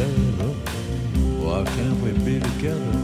together? Why can't we be together?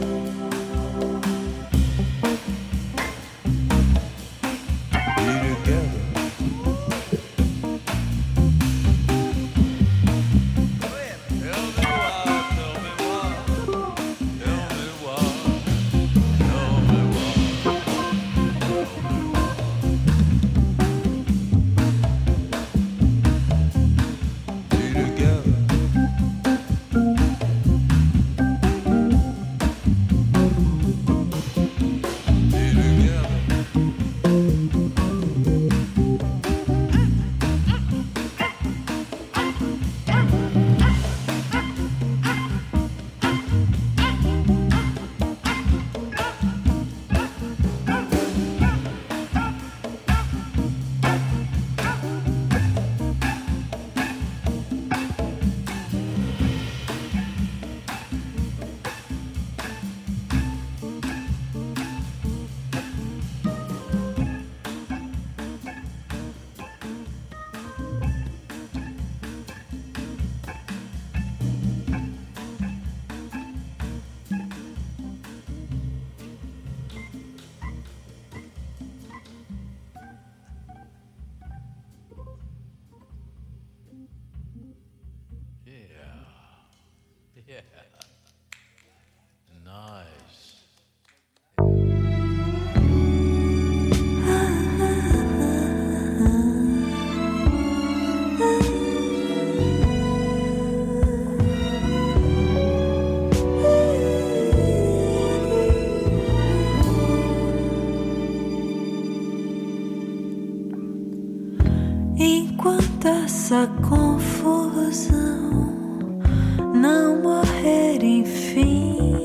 Essa confusão não morrer, enfim.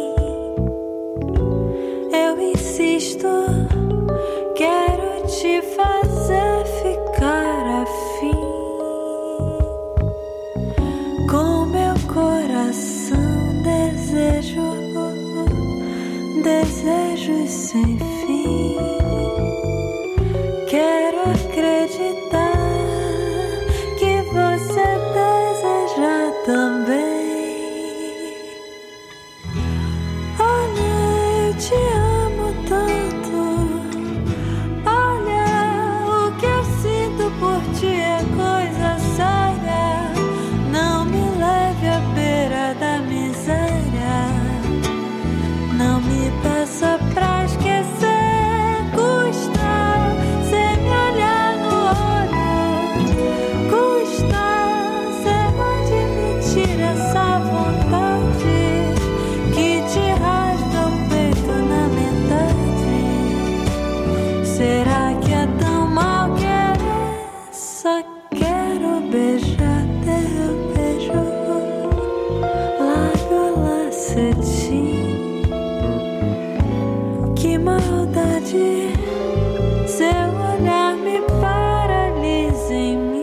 Eu insisto, quero te fazer ficar afim. Com meu coração desejo, desejos sem fim. Quero acreditar você deseja também. Olha, eu te amo tanto. Olha, o que eu sinto por ti é coisa séria. Não me leve à beira da miséria. Não me peça pra esquecer. Custa sem me olhar no olho. Custa essa vontade que te rasga o peito na metade. Será que é tão mal querer? Só quero beijar teu beijo, lábio lá cetim. Que maldade, seu olhar me paralisa em mim.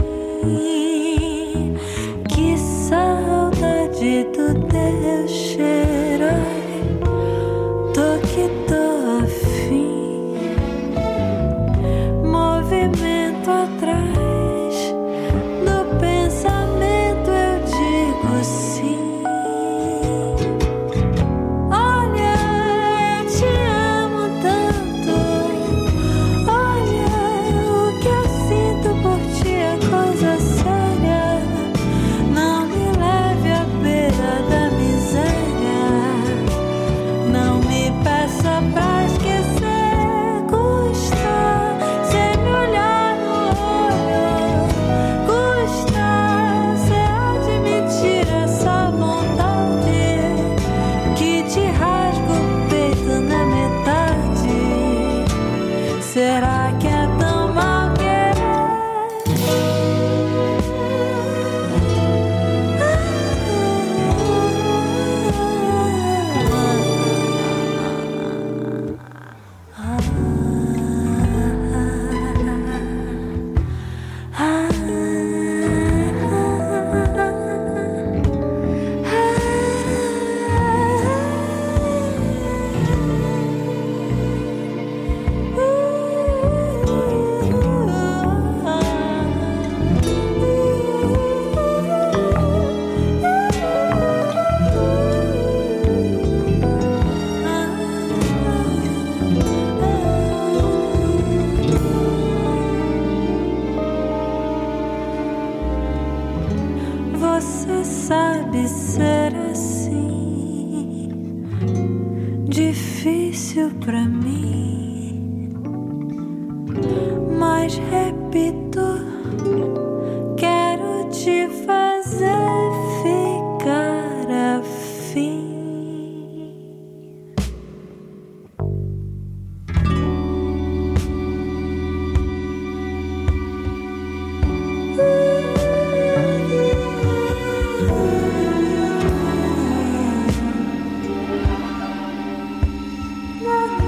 Do teu cheiro, tô que tô afim. Movimento atrás do pensamento, eu digo sim. Olha, eu te amo tanto. Olha, o que eu sinto por ti é coisa séria. Não me leve à beira da miséria. Não me peça pra esquecer. Custa sem me olhar no olho. Custa sem admitir essa vontade que te rasga o peito na metade. Será que é tão mal querer? difícil pra mim, mas repito, quero te fazer ficar afim. No.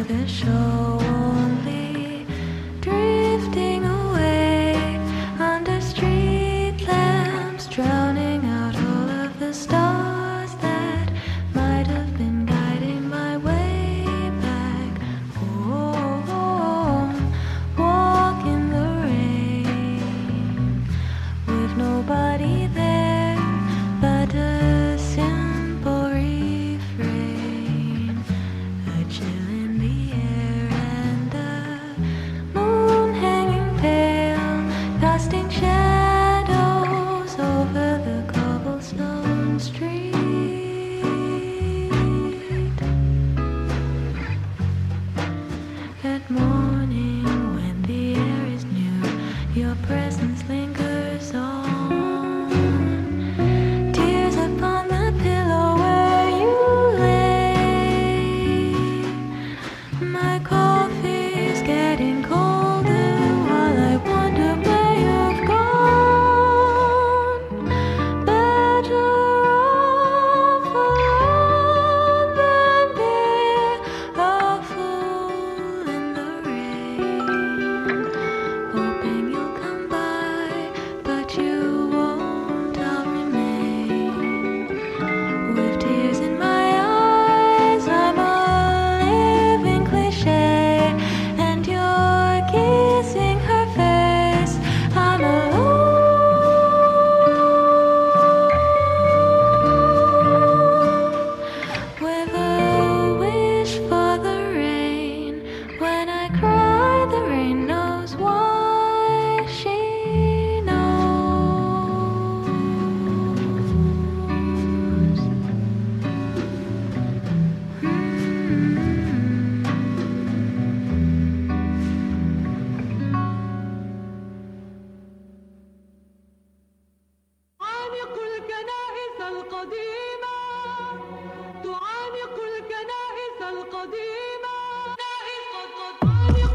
the shore, only drifting away under street lamps, drowning out all of the stars that might have been guiding my way back home. Walk in the rain with nobody there but a simple refrain, a chill in the air and the moon hanging pale, casting shadows over the cobblestone street. At morning when the air is new, your presence lingers on. Tears upon the pillow where you lay. My coffee's getting colder while I wonder where you've gone. Better off alone than bear a fool in the rain. Hoping you'll come by, but you won't, I'll remain. With tears in my eyes, I'm a living cliche, and you're kissing her face. I'm alone with a wish for the rain. When I cry, the rain knows why she knows. تعانق الكنائس القديمة، تعانق الكنائس القديمة، تعانق الكنائس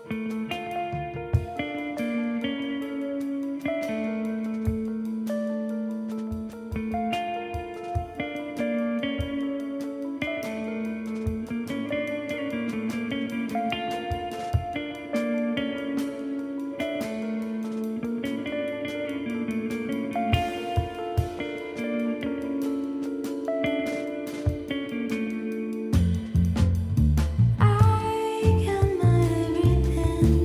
I got my everything.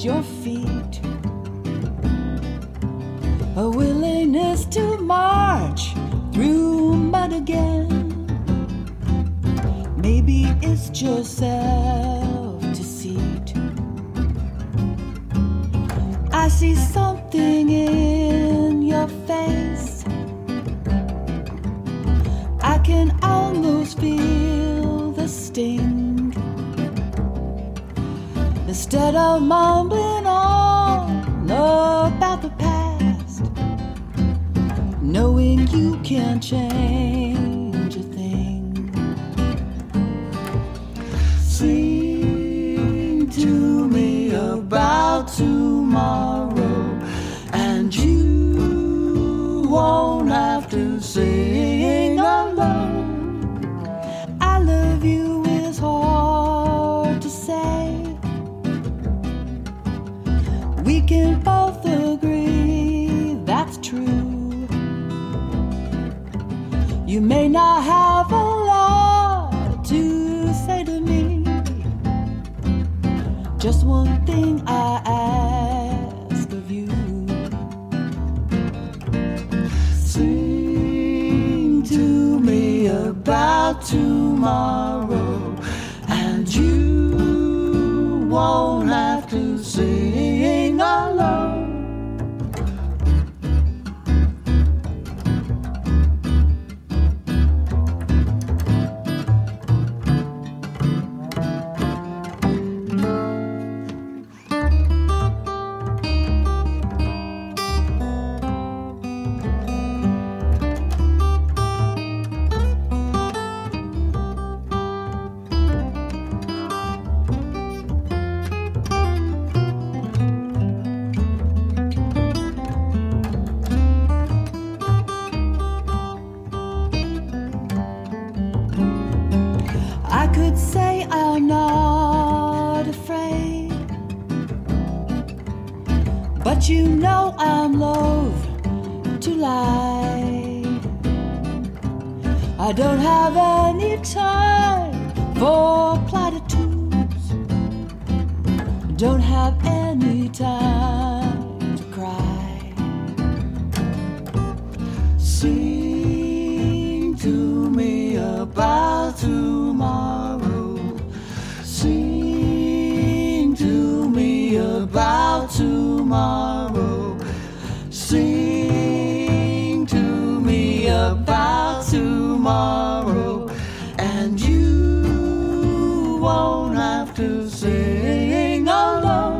your feet, a willingness to march through mud again. Maybe it's just self-deceit. I see something in your face. I can almost feel the sting. Instead of mumbling on about the past, knowing you can't change a thing. Sing to me about tomorrow, and you won't have to sing alone. I love you is hard to say. We can both agree that's true. You may not have a lot to say to me. Just one thing I ask of you. Sing to me about tomorrow, and you won't have to sing alone. I could say I'm not afraid, but you know I'm loath to lie. I don't have any time for platitudes, don't have any time to cry. Sing to me about tomorrow. Sing to me about tomorrow. Sing to me about tomorrow, and you won't have to sing alone.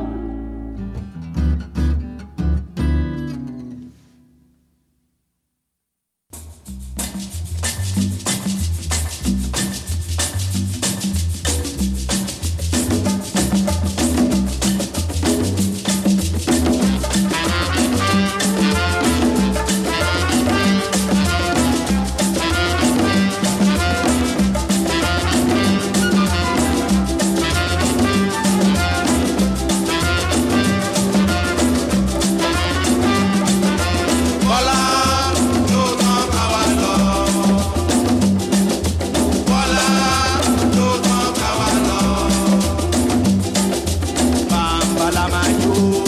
Bamba la mayo.